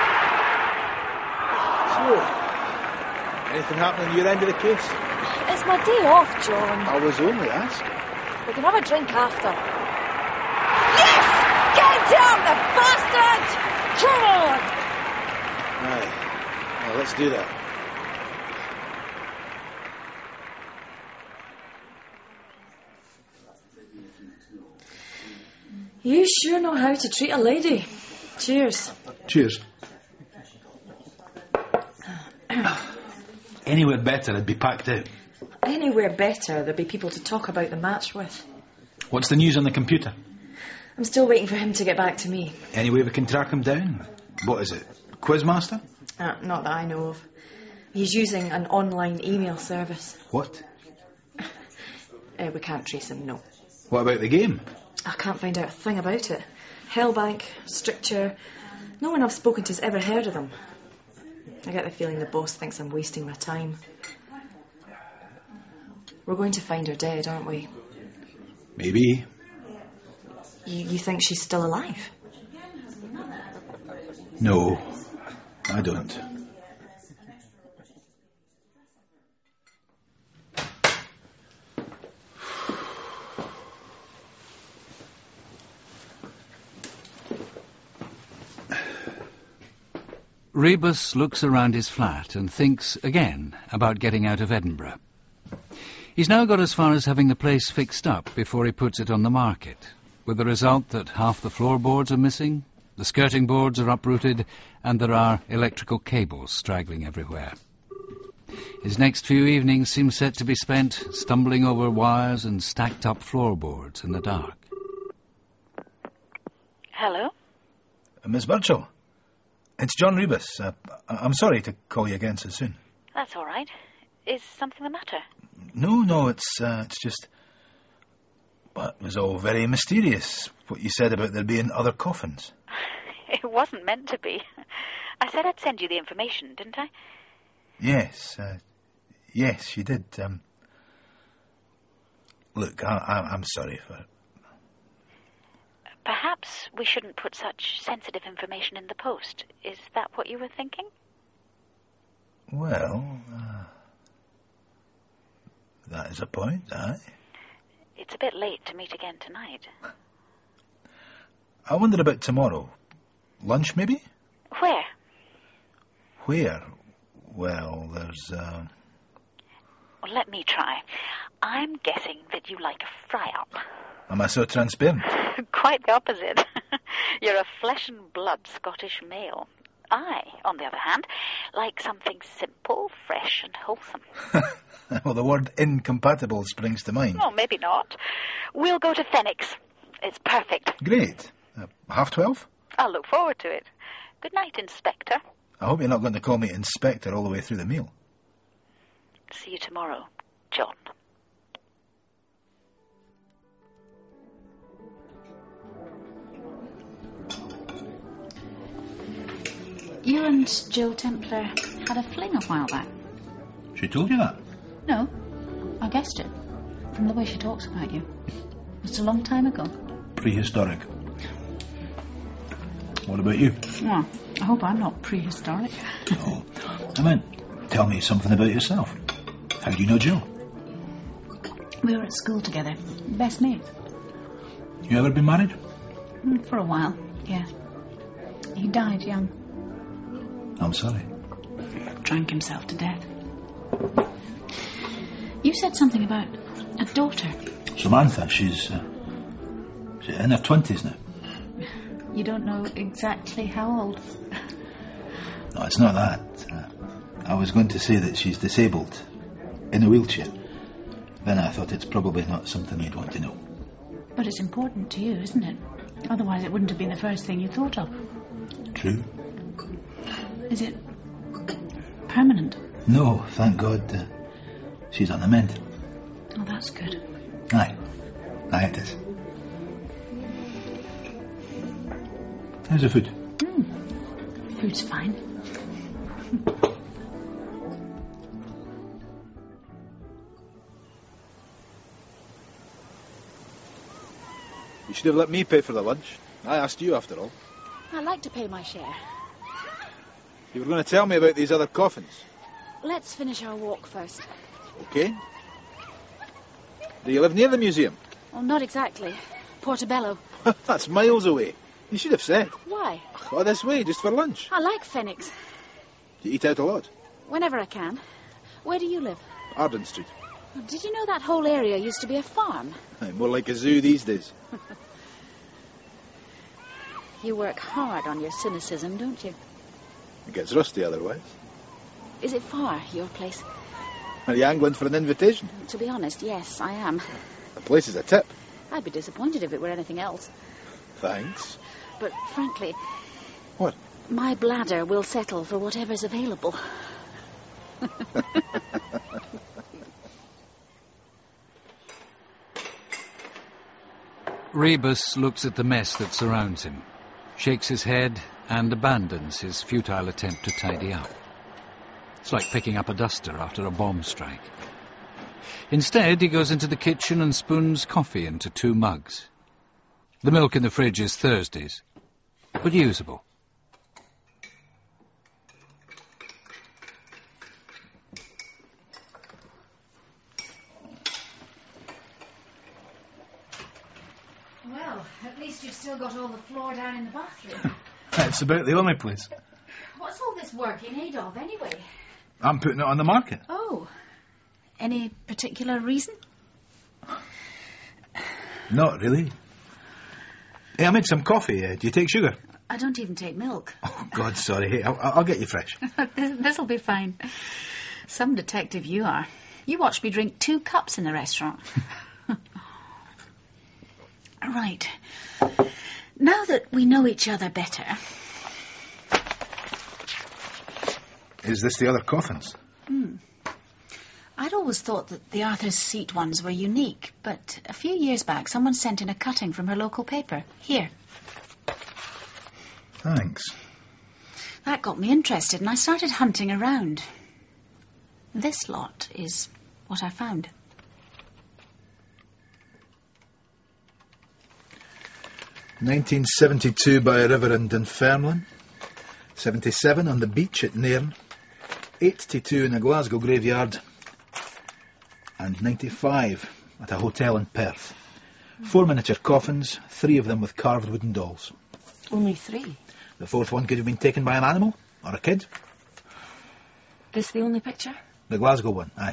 Speaker 2: So, anything happening at your end of the case?
Speaker 5: It's my day off, John.
Speaker 2: I was only asking.
Speaker 5: We can have a drink after. Yes! Get down, the bastard! Come on!
Speaker 2: Aye. Well, let's do that.
Speaker 5: You sure know how to treat a lady. Cheers.
Speaker 2: Cheers. Anywhere better, I'd be packed out.
Speaker 5: Anywhere better, there'd be people to talk about the match with.
Speaker 2: What's the news on the computer?
Speaker 5: I'm still waiting for him to get back to me.
Speaker 2: Any way we can track him down? What is it? Quizmaster?
Speaker 5: Not that I know of. He's using an online email service.
Speaker 2: What?
Speaker 5: We can't trace him, no.
Speaker 2: What about the game?
Speaker 5: I can't find out a thing about it. Hellbank, Stricture. No one I've spoken to has ever heard of them. I get the feeling the boss thinks I'm wasting my time. We're going to find her dead, aren't we?
Speaker 2: Maybe.
Speaker 5: You think she's still alive?
Speaker 2: No, I don't.
Speaker 1: Rebus looks around his flat and thinks again about getting out of Edinburgh. He's now got as far as having the place fixed up before he puts it on the market, with the result that half the floorboards are missing, the skirting boards are uprooted, and there are electrical cables straggling everywhere. His next few evenings seem set to be spent stumbling over wires and stacked up floorboards in the dark.
Speaker 14: Hello?
Speaker 2: Miss Birchall, it's John Rebus. I'm sorry to call you again so soon.
Speaker 14: That's all right. Is something the matter?
Speaker 2: No, it's just... Well, it was all very mysterious, what you said about there being other coffins.
Speaker 14: It wasn't meant to be. I said I'd send you the information, didn't I?
Speaker 2: Yes, yes, you did. Look, I'm sorry for it.
Speaker 14: Perhaps we shouldn't put such sensitive information in the post. Is that what you were thinking?
Speaker 2: Well, that is a point, aye.
Speaker 14: It's a bit late to meet again tonight.
Speaker 2: I wonder about tomorrow. Lunch, maybe?
Speaker 14: Where?
Speaker 2: Where? Well, there's,
Speaker 14: Well, let me try. I'm guessing that you like a fry-up.
Speaker 2: Am I so transparent?
Speaker 14: Quite the opposite. You're a flesh and blood Scottish male. I, on the other hand, like something simple, fresh and wholesome.
Speaker 2: Well, the word incompatible springs to mind.
Speaker 14: Oh, maybe not. We'll go to Phoenix. It's perfect.
Speaker 2: Great. 12:30?
Speaker 14: I'll look forward to it. Good night, Inspector.
Speaker 2: I hope you're not going to call me Inspector all the way through the meal.
Speaker 14: See you tomorrow, John.
Speaker 13: You and Jill Templar had a fling a while back.
Speaker 2: She told you that?
Speaker 13: No, I guessed it. From the way she talks about you. It's a long time ago.
Speaker 2: Prehistoric. What about you?
Speaker 13: Well, I hope I'm not prehistoric.
Speaker 2: No. I meant, tell me something about yourself. How do you know Joe?
Speaker 13: We were at school together. Best mates.
Speaker 2: You ever been married?
Speaker 13: For a while, yeah. He died young.
Speaker 2: I'm sorry.
Speaker 13: Drank himself to death. You said something about a daughter.
Speaker 2: Samantha, she's in her 20s now.
Speaker 13: You don't know exactly how old?
Speaker 2: No, it's not that. I was going to say that she's disabled, in a wheelchair. Then I thought it's probably not something you'd want to know.
Speaker 13: But it's important to you, isn't it? Otherwise it wouldn't have been the first thing you thought of.
Speaker 2: True.
Speaker 13: Is it permanent?
Speaker 2: No, thank God. She's on the mend.
Speaker 13: Oh, that's good.
Speaker 2: Aye, it is. How's the food?
Speaker 13: Food's fine.
Speaker 15: You should have let me pay for the lunch. I asked you, after all.
Speaker 16: I'd like to pay my share.
Speaker 15: You were going to tell me about these other coffins.
Speaker 16: Let's finish our walk first.
Speaker 15: OK. Do you live near the museum?
Speaker 16: Well, not exactly. Portobello.
Speaker 15: That's miles away. You should have said.
Speaker 16: Why?
Speaker 15: Oh, this way, just for lunch.
Speaker 16: I like Phoenix.
Speaker 15: You eat out a lot?
Speaker 16: Whenever I can. Where do you live?
Speaker 15: Arden Street.
Speaker 16: Well, did you know that whole area used to be a farm?
Speaker 15: More like a zoo these days.
Speaker 16: You work hard on your cynicism, don't you?
Speaker 15: It gets rusty otherwise.
Speaker 16: Is it far, your place?
Speaker 15: Are you angling for an invitation?
Speaker 16: To be honest, yes, I am.
Speaker 15: The place is a tip.
Speaker 16: I'd be disappointed if it were anything else.
Speaker 15: Thanks.
Speaker 16: But frankly...
Speaker 15: What?
Speaker 16: My bladder will settle for whatever's available.
Speaker 1: Rebus looks at the mess that surrounds him, shakes his head and abandons his futile attempt to tidy up. It's like picking up a duster after a bomb strike. Instead, he goes into the kitchen and spoons coffee into 2 mugs. The milk in the fridge is Thursday's, but usable.
Speaker 13: Well, at least you've still got all the floor down in the bathroom.
Speaker 2: It's about the only place.
Speaker 13: What's all this work in aid of, anyway?
Speaker 2: I'm putting it on the market.
Speaker 13: Oh. Any particular reason?
Speaker 2: Not really. Hey, I made some coffee. Do you take sugar?
Speaker 13: I don't even take milk.
Speaker 2: Oh, God, sorry. Hey, I'll get you fresh.
Speaker 13: This'll be fine. Some detective you are. You watched me drink 2 cups in the restaurant. Right. Now that we know each other better...
Speaker 2: Is this the other coffins?
Speaker 13: I'd always thought that the Arthur's Seat ones were unique, but a few years back someone sent in a cutting from her local paper. Here.
Speaker 2: Thanks.
Speaker 13: That got me interested, and I started hunting around. This lot is what I found.
Speaker 2: "1972 by a river in Dunfermline, 77 on the beach at Nairn, 82 in a Glasgow graveyard, and 95 at a hotel in Perth. 4 miniature coffins, 3 of them with carved wooden dolls.
Speaker 5: Only 3?
Speaker 2: The 4th one could have been taken by an animal, or a kid.
Speaker 5: This the only picture?
Speaker 2: The Glasgow one, aye.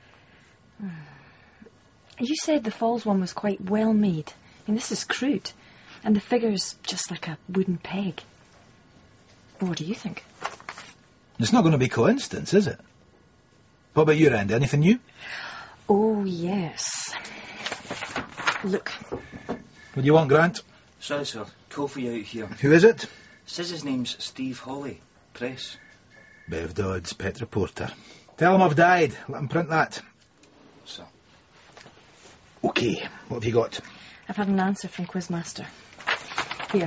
Speaker 5: You said the Falls one was quite well made. I mean, this is crude. And the figure's just like a wooden peg. What do you think?
Speaker 2: It's not going to be coincidence, is it? What about your end? Anything new?
Speaker 5: Oh, yes. Look.
Speaker 2: What do you want, Grant?
Speaker 17: Sorry, sir. Coffee out here.
Speaker 2: Who is it?
Speaker 17: Says his name's Steve Hawley. Press.
Speaker 2: Bev Dodds, pet reporter. Tell him I've died. Let him print that.
Speaker 17: Sir.
Speaker 2: OK, what have you got?
Speaker 5: I've had an answer from Quizmaster. Here.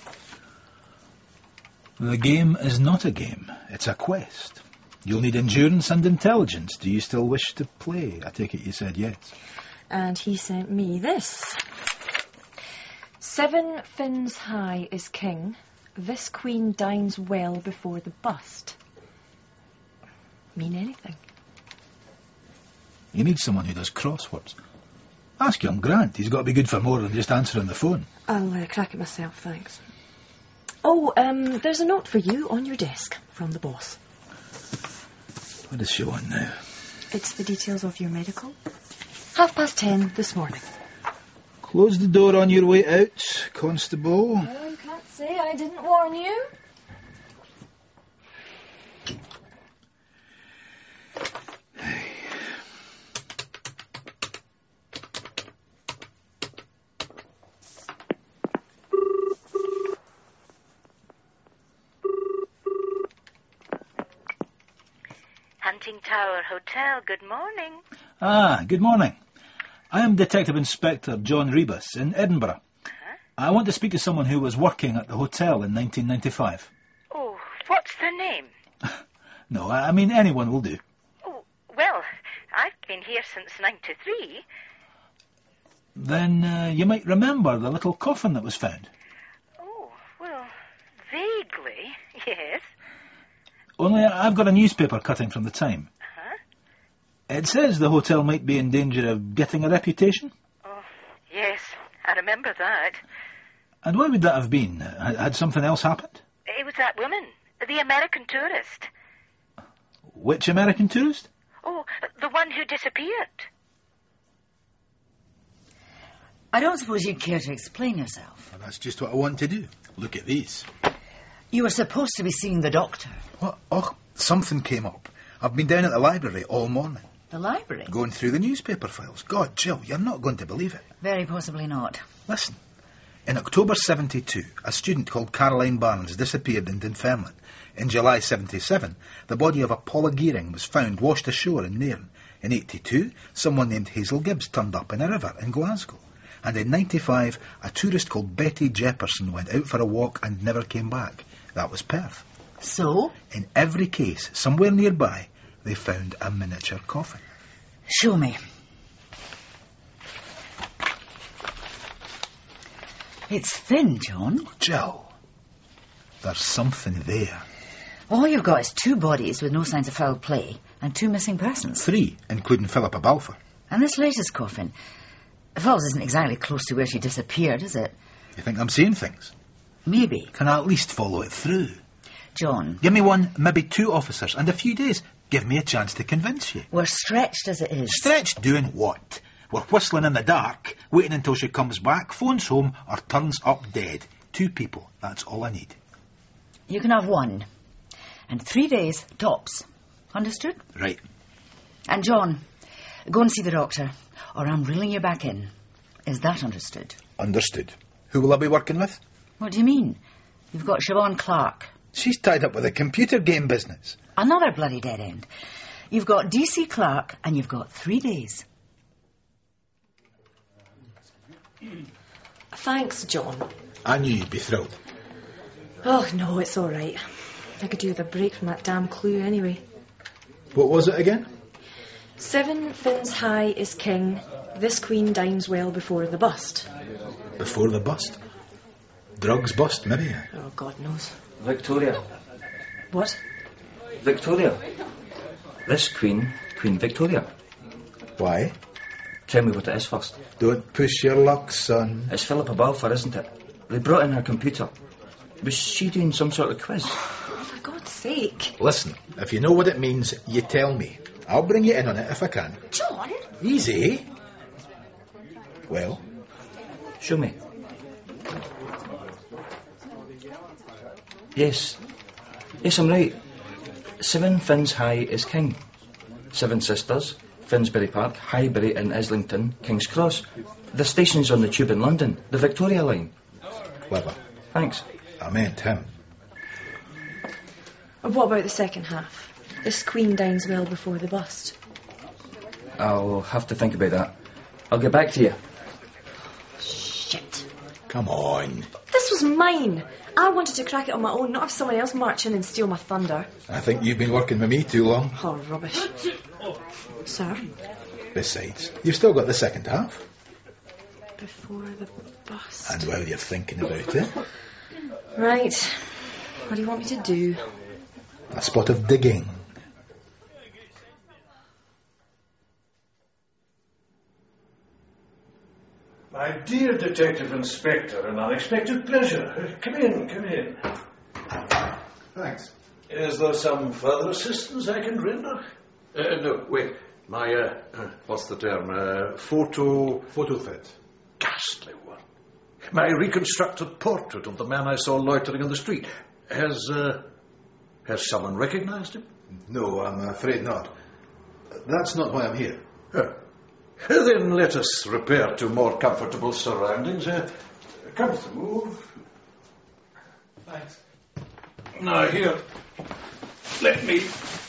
Speaker 2: The game is not a game. It's a quest. You'll need endurance and intelligence. Do you still wish to play? I take it you said yes.
Speaker 5: And he sent me this. 7 fins high is king, This queen dines well before the bust. Mean anything?
Speaker 2: You need someone who does crosswords. Ask young Grant. He's got to be good for more than just answering the phone.
Speaker 5: I'll crack it myself, thanks. Oh, there's a note for you on your desk from the boss.
Speaker 2: What is she on now?
Speaker 5: It's the details of your medical. 10:30 this morning.
Speaker 2: Close the door on your way out, Constable.
Speaker 5: Well, you can't say I didn't warn you.
Speaker 14: Hunting Tower Hotel, good morning.
Speaker 2: Ah, good morning. I am Detective Inspector John Rebus in Edinburgh. I want to speak to someone who was working at the hotel in 1995.
Speaker 14: Oh, what's their name?
Speaker 2: No, I mean anyone will do.
Speaker 14: Oh, well, I've been here since 93.
Speaker 2: Then you might remember the little coffin that was found.
Speaker 14: Oh, well, vaguely, yes.
Speaker 2: Only I've got a newspaper cutting from the time.
Speaker 14: Uh-huh.
Speaker 2: It says the hotel might be in danger of getting a reputation.
Speaker 14: Oh, yes, I remember that.
Speaker 2: And why would that have been? Had something else happened?
Speaker 14: It was that woman, the American tourist.
Speaker 2: Which American tourist?
Speaker 14: Oh, the one who disappeared.
Speaker 4: I don't suppose you'd care to explain yourself.
Speaker 2: Well, that's just what I want to do. Look at these.
Speaker 4: You were supposed to be seeing the doctor.
Speaker 2: What? Oh, something came up. I've been down at the library all morning.
Speaker 4: The library?
Speaker 2: Going through the newspaper files. God, Jill, you're not going to believe it.
Speaker 4: Very possibly not.
Speaker 2: Listen. In October 72, a student called Caroline Barnes disappeared in Dunfermline. In July 77, the body of a Paula Gearing was found washed ashore in Nairn. In 82, someone named Hazel Gibbs turned up in a river in Glasgow. And in 95, a tourist called Betty Jefferson went out for a walk and never came back. That was Perth.
Speaker 4: So?
Speaker 2: In every case, somewhere nearby, they found a miniature coffin.
Speaker 4: Show me. It's thin, John.
Speaker 2: Jill, there's something there.
Speaker 4: All you've got is 2 bodies with no signs of foul play and 2 missing persons.
Speaker 2: 3, including Philippa Balfour.
Speaker 4: And this latest coffin. Falls isn't exactly close to where she disappeared, is it?
Speaker 2: You think I'm seeing things?
Speaker 4: Maybe.
Speaker 2: Can I at least follow it through?
Speaker 4: John.
Speaker 2: Give me 1, maybe 2 officers, and a few days. Give me a chance to convince you.
Speaker 4: We're stretched as it is.
Speaker 2: Stretched doing what? We're whistling in the dark, waiting until she comes back, phones home, or turns up dead. 2 people, that's all I need.
Speaker 4: You can have 1. And 3 days, tops. Understood?
Speaker 2: Right.
Speaker 4: And John, go and see the doctor, or I'm reeling you back in. Is that understood?
Speaker 2: Understood. Who will I be working with?
Speaker 4: What do you mean? You've got Siobhan Clark.
Speaker 2: She's tied up with a computer game business.
Speaker 4: Another bloody dead end. You've got DC Clark, and you've got 3 days.
Speaker 5: Thanks, John.
Speaker 2: I knew you'd be thrilled.
Speaker 5: Oh, no, it's all right. I could do with a break from that damn clue anyway.
Speaker 2: What was it again?
Speaker 5: 7 fins high is king. This queen dines well before the bust.
Speaker 2: Before the bust? Drugs bust, maybe.
Speaker 5: Oh, God knows.
Speaker 17: Victoria.
Speaker 5: What?
Speaker 17: Victoria. This Queen Victoria.
Speaker 2: Why?
Speaker 17: Tell me what it is first.
Speaker 2: Don't push your luck, son.
Speaker 17: It's Philippa Balfour, isn't it? They brought in her computer. Was she doing some sort of quiz?
Speaker 5: Oh, for God's sake.
Speaker 2: Listen, if you know what it means, you tell me. I'll bring you in on it if I can.
Speaker 5: John?
Speaker 2: Easy. Well?
Speaker 17: Show me. Yes. Yes, I'm right. 7 fins high is king. 7 sisters, Finsbury Park, Highbury and Islington, King's Cross. The station's on the tube in London, the Victoria line.
Speaker 2: Clever.
Speaker 17: Thanks.
Speaker 2: I meant him.
Speaker 5: And what about the second half? This queen dines well before the bust.
Speaker 17: I'll have to think about that. I'll get back to you.
Speaker 5: Shit.
Speaker 2: Come on.
Speaker 5: This was mine. I wanted to crack it on my own, not have someone else march in and steal my thunder.
Speaker 2: I think you've been working with me too long.
Speaker 5: Oh, rubbish. Sir?
Speaker 2: Besides, you've still got the second half.
Speaker 5: Before the bust.
Speaker 2: And while you're thinking about it,
Speaker 5: Right. What do you want me to do?
Speaker 2: A spot of digging.
Speaker 12: My dear Detective Inspector, an unexpected pleasure. Come in, come in.
Speaker 2: Thanks.
Speaker 12: Is there some further assistance I can render? No, wait. My, what's the term? Photo fit. Ghastly one. My reconstructed portrait of the man I saw loitering on the street. Has someone recognized him?
Speaker 2: No, I'm afraid not. That's not why I'm here.
Speaker 12: Then let us repair to more comfortable surroundings. Come through.
Speaker 2: Thanks.
Speaker 12: Now, here. Let me...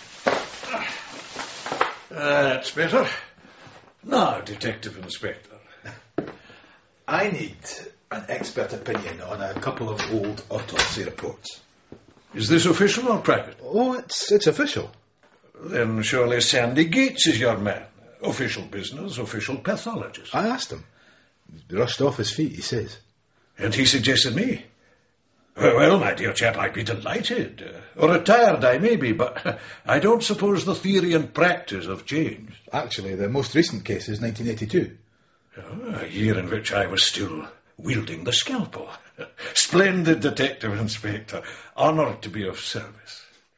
Speaker 12: That's better. Now, Detective Inspector.
Speaker 2: I need an expert opinion on a couple of old autopsy reports.
Speaker 12: Is this official or private?
Speaker 2: Oh, it's official.
Speaker 12: Then surely Sandy Gates is your man. Official business, official pathologist.
Speaker 2: I asked him. He rushed off his feet, he says.
Speaker 12: And he suggested me. Well, my dear chap, I'd be delighted. Retired I may be, but I don't suppose the theory and practice have changed.
Speaker 2: Actually, the most recent case is 1982.
Speaker 12: A year in which I was still wielding the scalpel. Splendid, Detective Inspector. Honoured to be of service.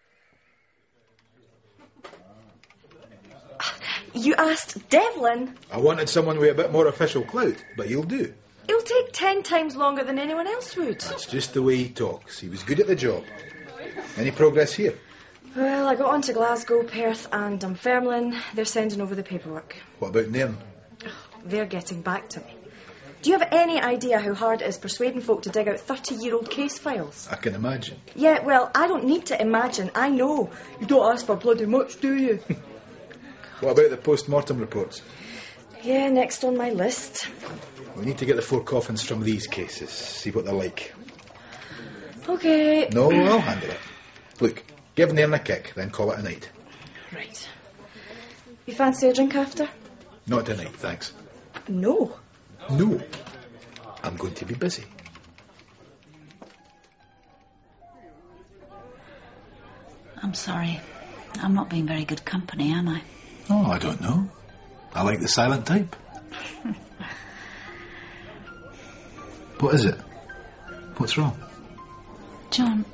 Speaker 5: You asked Devlin?
Speaker 2: I wanted someone with a bit more official clout, but he'll do.
Speaker 5: It'll take 10 times longer than anyone else would.
Speaker 2: That's just the way he talks. He was good at the job. Any progress here?
Speaker 5: Well, I got on to Glasgow, Perth and Dunfermline. They're sending over the paperwork.
Speaker 2: What about Nairn?
Speaker 5: They're getting back to me. Do you have any idea how hard it is persuading folk to dig out 30-year-old case files?
Speaker 2: I can imagine.
Speaker 5: Yeah, well, I don't need to imagine. I know. You don't ask for bloody much, do you?
Speaker 2: What about the post-mortem reports?
Speaker 5: Yeah, next on my list.
Speaker 2: We need to get the 4 coffins from these cases, see what they're like.
Speaker 5: Okay.
Speaker 2: No, I'll handle it. Look, give Nairn a kick, then call it a night.
Speaker 5: Right. You fancy a drink after?
Speaker 2: Not tonight, thanks.
Speaker 5: No.
Speaker 2: No. I'm going to be busy.
Speaker 13: I'm sorry. I'm not being very good company, am I?
Speaker 2: Oh, I don't know. I like the silent type. What is it? What's wrong?
Speaker 13: John,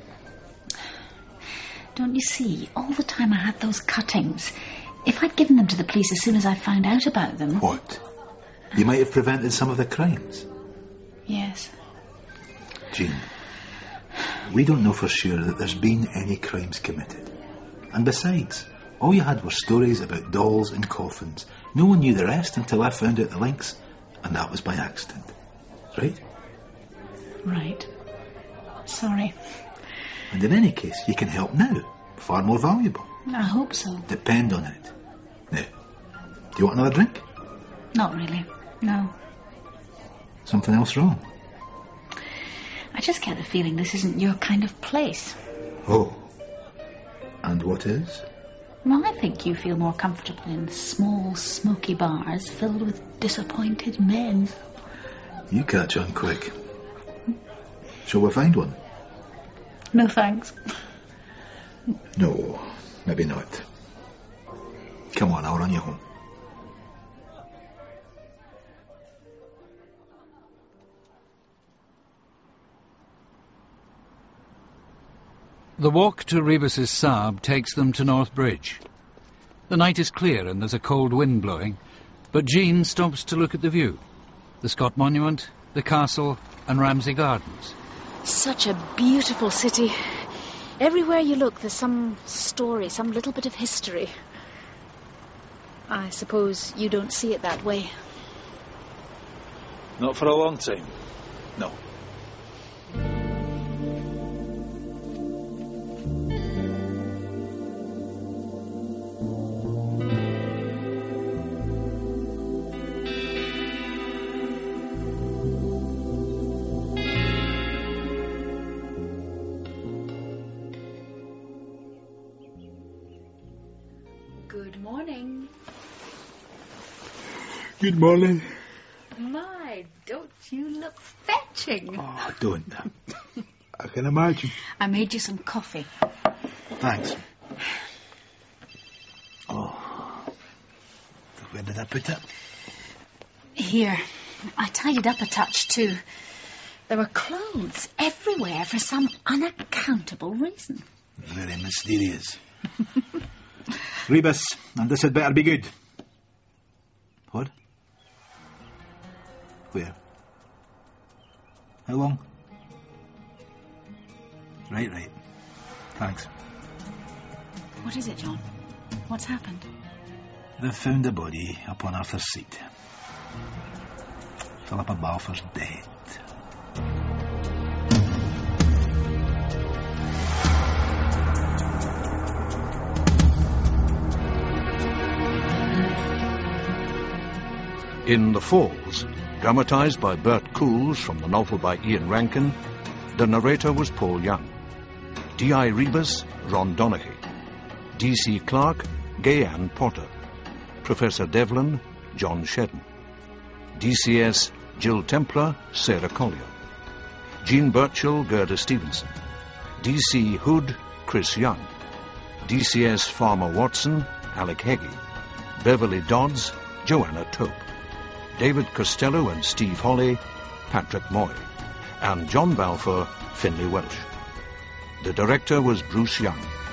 Speaker 13: don't you see, all the time I had those cuttings, if I'd given them to the police as soon as I found out about them...
Speaker 2: What? You might have prevented some of the crimes.
Speaker 13: Yes.
Speaker 2: Jean, we don't know for sure that there's been any crimes committed. And besides, all you had were stories about dolls and coffins. No one knew the rest until I found out the links, and that was by accident. Right?
Speaker 13: Right. Sorry.
Speaker 2: And in any case, you can help now. Far more valuable.
Speaker 13: I hope so.
Speaker 2: Depend on it. Now, do you want another drink?
Speaker 13: Not really. No.
Speaker 2: Something else wrong?
Speaker 13: I just get the feeling this isn't your kind of place.
Speaker 2: Oh. And what is?
Speaker 13: Well, I think you feel more comfortable in small, smoky bars filled with disappointed men.
Speaker 2: You catch on quick. Shall we find one?
Speaker 13: No thanks.
Speaker 2: No, maybe not. Come on, I'll run you home.
Speaker 1: The walk to Rebus's Saab takes them to North Bridge. The night is clear and there's a cold wind blowing, but Jean stops to look at the view. The Scott Monument, the castle and Ramsay Gardens.
Speaker 16: Such a beautiful city. Everywhere you look, there's some story, some little bit of history. I suppose you don't see it that way.
Speaker 15: Not for a long time. No.
Speaker 13: Good morning.
Speaker 2: Good morning.
Speaker 13: My, don't you look fetching?
Speaker 2: Oh, don't. can imagine.
Speaker 13: I made you some coffee.
Speaker 2: Thanks. Oh. Where did I put it?
Speaker 13: Here. I tidied up a touch, too. There were clothes everywhere for some unaccountable reason.
Speaker 2: Very mysterious. Rebus, and this had better be good. What? Where? How long? Right. Thanks.
Speaker 13: What is it, John? What's happened?
Speaker 2: They've found a body up on Arthur's Seat. Philippa Balfour's dead.
Speaker 3: In The Falls, dramatised by Bert Coules from the novel by Ian Rankin, the narrator was Paul Young. D.I. Rebus, Ron Donaghy. D.C. Clarke, Gay-Ann Potter. Professor Devlin, John Shedden. DCS, Jill Templar, Sarah Collier. Jean Burchill, Gerda Stevenson. D.C. Hood, Chris Young. DCS Farmer Watson, Alec Heggie. Beverly Dodds, Joanna Tope. David Costello and Steve Holly, Patrick Moy. And John Balfour, Finlay Welsh. The director was Bruce Young.